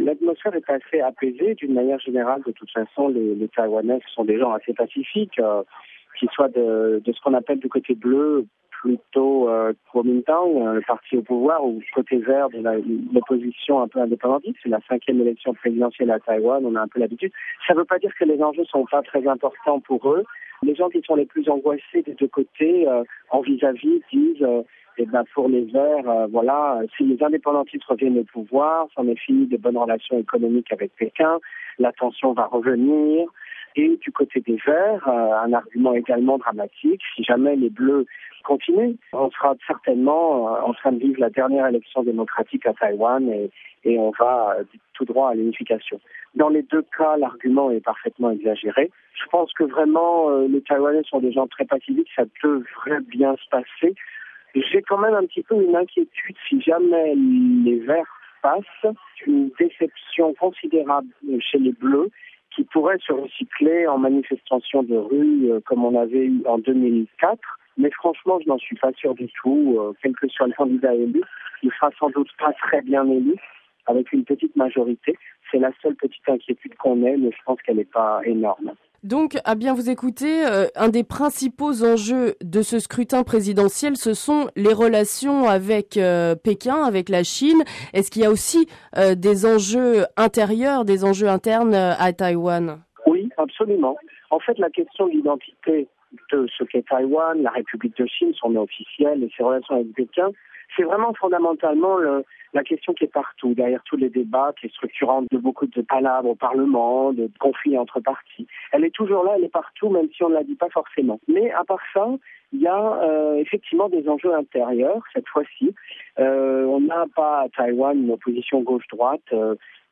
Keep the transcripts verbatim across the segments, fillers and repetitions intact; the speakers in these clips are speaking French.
l'atmosphère est assez apaisée d'une manière générale. De toute façon, les, les Taïwanais sont des gens assez pacifiques, euh, qu'ils soient de, de ce qu'on appelle du côté bleu, plutôt euh, Kuomintang, euh, le parti au pouvoir, ou côté vert de la, l'opposition un peu indépendantiste. C'est la cinquième élection présidentielle à Taïwan, on a un peu l'habitude. Ça ne veut pas dire que les enjeux sont pas très importants pour eux. Les gens qui sont les plus angoissés des deux côtés, euh, en vis-à-vis, disent euh, eh ben pour les Verts, euh, voilà, si les indépendantistes reviennent au pouvoir, c'en est fini des bonnes relations économiques avec Pékin, la tension va revenir. Et du côté des Verts, euh, un argument également dramatique, si jamais les Bleus continuent, on sera certainement euh, en train de vivre la dernière élection démocratique à Taïwan et, et on va euh, tout droit à l'unification. Dans les deux cas, l'argument est parfaitement exagéré. Je pense que vraiment, euh, les Taïwanais sont des gens très pacifiques, ça devrait bien se passer. J'ai quand même un petit peu une inquiétude si jamais les Verts passent, une déception considérable chez les Bleus qui pourrait se recycler en manifestation de rue euh, comme on avait eu en deux mille quatre. Mais franchement, je n'en suis pas sûr du tout. Euh, quel que soit le candidat élu, il sera sans doute pas très bien élu, avec une petite majorité. C'est la seule petite inquiétude qu'on ait, mais je pense qu'elle n'est pas énorme. Donc, à bien vous écouter, euh, un des principaux enjeux de ce scrutin présidentiel, ce sont les relations avec euh, Pékin, avec la Chine. Est-ce qu'il y a aussi euh, des enjeux intérieurs, des enjeux internes euh, à Taïwan? Oui, absolument. En fait, la question de l'identité de ce qu'est Taïwan, la République de Chine, son nom officiel et ses relations avec Pékin, c'est vraiment fondamentalement le, la question qui est partout, derrière tous les débats, qui est structurante de beaucoup de palabres au Parlement, de conflits entre partis. Elle est toujours là, elle est partout, même si on ne la dit pas forcément. Mais à part ça, il y a euh, effectivement des enjeux intérieurs, cette fois-ci. Euh, on n'a pas à Taïwan une opposition gauche-droite, euh,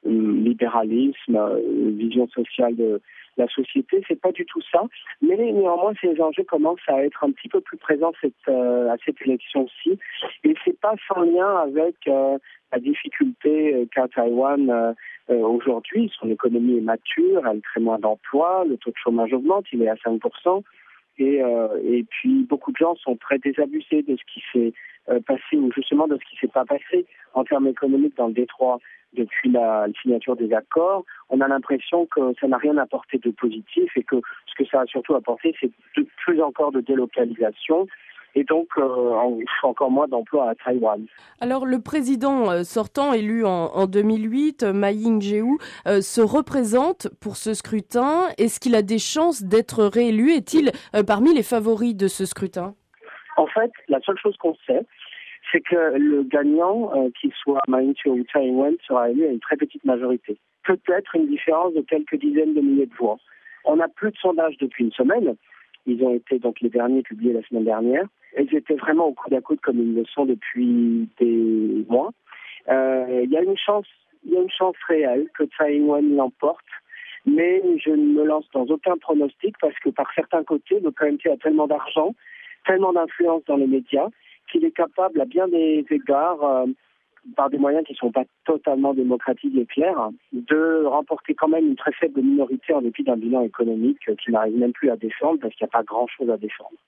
libéralisme, euh, vision sociale de la société, c'est pas du tout ça. Mais néanmoins, ces enjeux commencent à être un petit peu plus présents cette, euh, à cette élection-ci. Et c'est pas sans lien avec euh, la difficulté qu'a Taïwan euh, euh, aujourd'hui. Son économie est mature, elle crée moins d'emplois, le taux de chômage augmente, il est à cinq pour cent. Et, euh, et puis, beaucoup de gens sont très désabusés de ce qui s'est euh, passé, ou justement de ce qui s'est pas passé en termes économiques dans le détroit depuis la signature des accords. On a l'impression que ça n'a rien apporté de positif et que ce que ça a surtout apporté, c'est de plus encore de délocalisation et donc euh, encore moins d'emplois à Taïwan. Alors le président euh, sortant élu en, en deux mille huit, Ma Ying-jeou, euh, se représente pour ce scrutin. Est-ce qu'il a des chances d'être réélu? Est-il euh, parmi les favoris de ce scrutin? En fait, la seule chose qu'on sait, c'est que le gagnant, euh, qu'il soit Ma Ying-jeou ou Tsai Ing-wen, sera élu à une très petite majorité. Peut-être une différence de quelques dizaines de milliers de voix. On n'a plus de sondages depuis une semaine. Ils ont été donc les derniers publiés la semaine dernière. Ils étaient vraiment au coude à coude comme ils le sont depuis des mois. Euh, il y a une chance, il y a une chance réelle que Tsai Ing-wen l'emporte, mais je ne me lance dans aucun pronostic parce que par certains côtés, le K M T a tellement d'argent, tellement d'influence dans les médias qu'il est capable à bien des égards, euh, par des moyens qui ne sont pas totalement démocratiques et clairs, de remporter quand même une très faible minorité en dépit d'un bilan économique qui n'arrive même plus à défendre parce qu'il n'y a pas grand-chose à défendre.